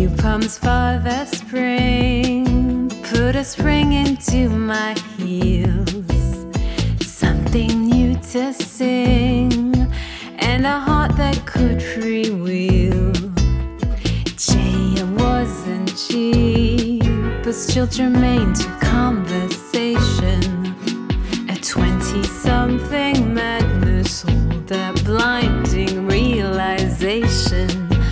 comes for the spring, put a spring into my heels, something new to sing, and a heart that could freewheel. Jay, it wasn't cheap, but still germane to conversation. A 20-something madness, all that blinding realization.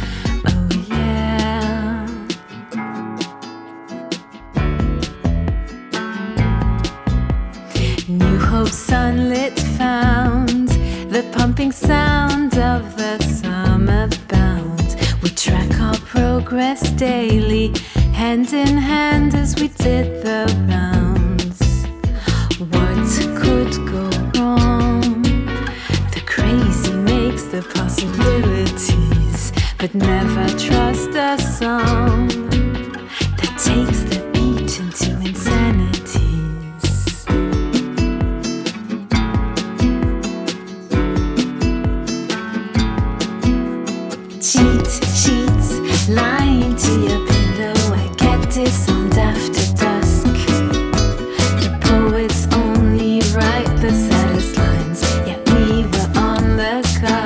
New hope sunlit found, the pumping sound of the summer bound. We track our progress daily, hand in hand as we did the rounds. What could go wrong? The crazy makes the possibilities, but never trust a song that takes the beat into insanity. Cheats, lying to your pillow. I get disarmed after dusk. The poets only write the saddest lines, yet we were on the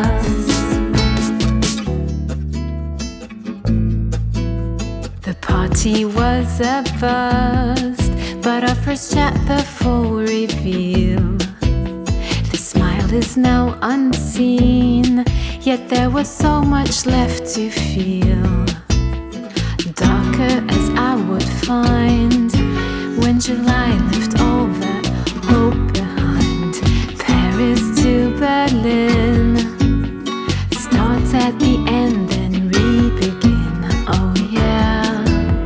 cusp. The party was a bust, but our first chat the full reveal. The smile is now unseen, yet there was so much left to feel. Darker as I would find when July left all that hope behind. Paris to Berlin, start at the end then re-begin. Oh yeah.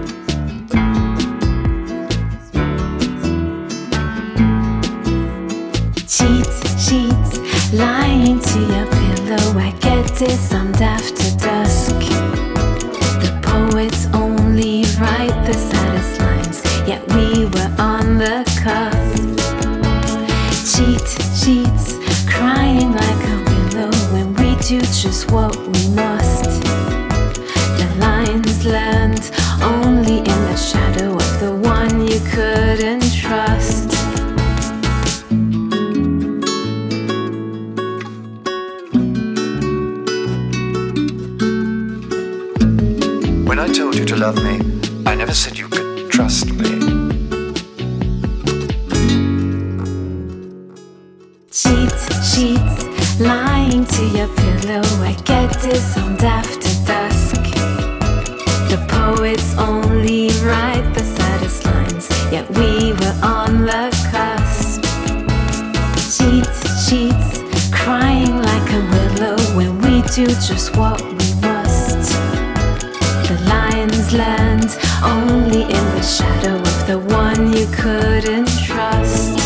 Cheats, lying to your pillow. I get disarmed after dusk. The poets only write the saddest lines, yet we were on the cusp. Cheats, crying like a willow when we do just what we must. The lines land only in the shadow of the one you couldn't trust. When I told you to love me, I never said you could trust me. Cheats, lying to your pillow. I get disarmed after dusk. The poets only write the saddest lines, yet we were on the cusp. Cheats, crying like a willow when we do just what we must. The lines land only in the shadow of the one you couldn't trust.